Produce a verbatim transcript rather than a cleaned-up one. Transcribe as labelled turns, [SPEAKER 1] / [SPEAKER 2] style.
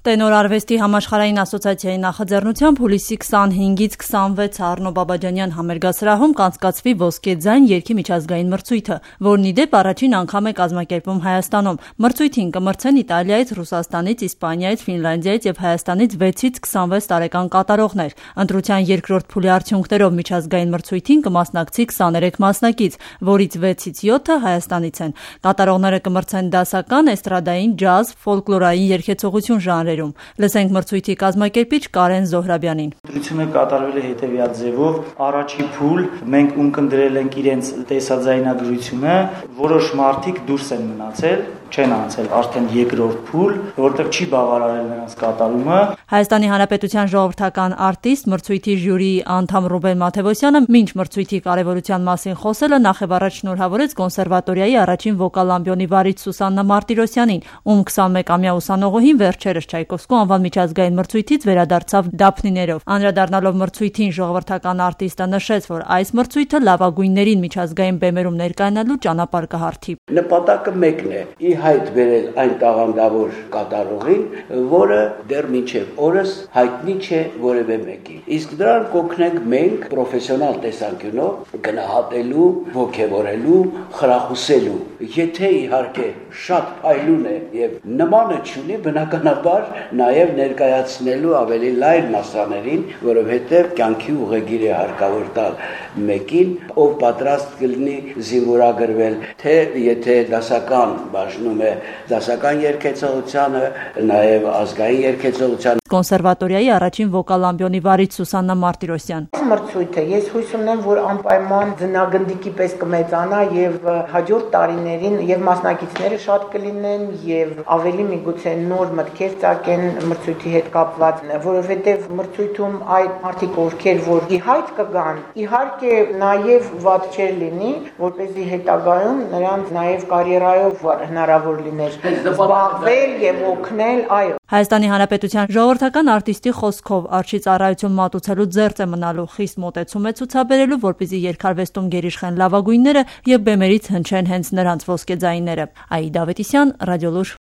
[SPEAKER 1] Տենոր արվեստի համաշխարհային ասոցիացիայի նախաձեռնությամբ հուլիսի քսանհինգից քսանվեց Առնո Բաբաջանյան համերգասրահում կանցկացվի Ոսկե ձայն երգի միջազգային մրցույթը, որն ի դեպ առաջին անգամ է կազմակերպվում Հայաստանում։ Մրցույթին կմրցեն Իտալիայից, Ռուսաստանից, Իսպանիայից, Ֆինլանդիայից եւ Հայաստանից վեցից քսանվեց տարեկան կատարողներ։ Ընտրության երկրորդ փուլի արդյունքներով միջազգային մրցույթին կմասնակցի քսաներեք մասնակից, որից վեցից յոթը Հայաստանից են։ Կատարողները կմրցեն դասական, էստրադային, ջազ, ֆոլկլորային երգեցողություն ժանրերում։ Լսենք մրցույթի կազմակերպիչ Կարեն Զոհրաբյանին։
[SPEAKER 2] Ընտրությունը կատարվել է հետևյալ ձևով. առաջի փուլ մենք ունկնդրել ենք իրենց տեսաձայնագրությունը, որոշ մարդիկ դուրս են մնացել, չեն անցել արդեն երկրորդ փուլ, որտեղ չի բավարարել նրանց կատարումը։
[SPEAKER 1] Հայաստանի Հանրապետության ժողովրդական արտիստ, մրցույթի ժյուրիի անդամ Ռուբեն Մաթևոսյանը մինչ մրցույթի կարևորության մասին խոսելը նախևառաջ շնորհավորեց կոնսերվատորիայի առաջին վոկալ ամբիոնի վարիչ Սուսաննա Մարտիրոսյանին, ում քսանմեկամյա ուսանողուհին վերջերս Չայկովսկու անվան միջազգային մրցույթից վերադարձավ դափնիներով։ Անդրադառնալով մրցույթին ժողովրդական արտիստը նշեց, որ այս մրցույթը լավագույններին միջազգային բեմերում ներկայանալու ճանապարհ կհարթի։
[SPEAKER 3] Նպատակը մեկն է՝ ի հայտ բերել այն տաղանդավոր կատարողին, որը դեռ մինչև օրս հայտնի չէ որևէ մեկին։ Իսկ դրան կօգնենք մենք պրոֆեսիոնալ տեսանկյունով գնահատելու, ոգևորելու, խրախուսելու։ Եթե իհարկե շատ փայլուն է եւ նմանը չունի, բնականաբար նաև ներկայացնելու ավելի լայն մասաներին, որովհետև կյանքի ուղեգիր է հարկավոր տալ մեկին, ով պատրաստ կլինի զինվորագրվել, թե եթե դասական բաժնում է դասական երգեցողությանը, նաև ազգային երգեցողությանը։
[SPEAKER 1] Կոնսերվատորիայի առաջին վոկալ ամբիոնի վարիչ Սուսաննա Մարտիրոսյան։
[SPEAKER 4] Մրցույթը ես հույս ունեմ, որ անպայման ձնագնդիկի պես կմեծանա եւ հաջորդ տարիներին եւ մասնակիցները շատ կլինեն եւ ավելի միգուցե նոր մտքեր ծագեն մրցույթի հետ կապված, որովհետեւ մրցույթում այդ մարդիկ ովքեր որ ի հայտ կգան, իհարկե նաեւ վատ չէր լինի, որպեսզի հետագայում նրանց նաեւ կարիերայով հնարավոր լիներ զբաղվել եւ օգնել, այո։
[SPEAKER 1] Հայաստանի Հանրապետության ժողովրդական արտիստի խոսքով արշի ծառայություն մատուցելու ձեռք է մնալու, խիստ մոտեցում է ցուցաբերելու, որպեսզի երգարվեստում գերիշխեն լավագույնները եւ բեմերից հնչեն հենց նրանց ոսկե ձայները։ Աիդա Ավետիսյան, Ռադիոլուր։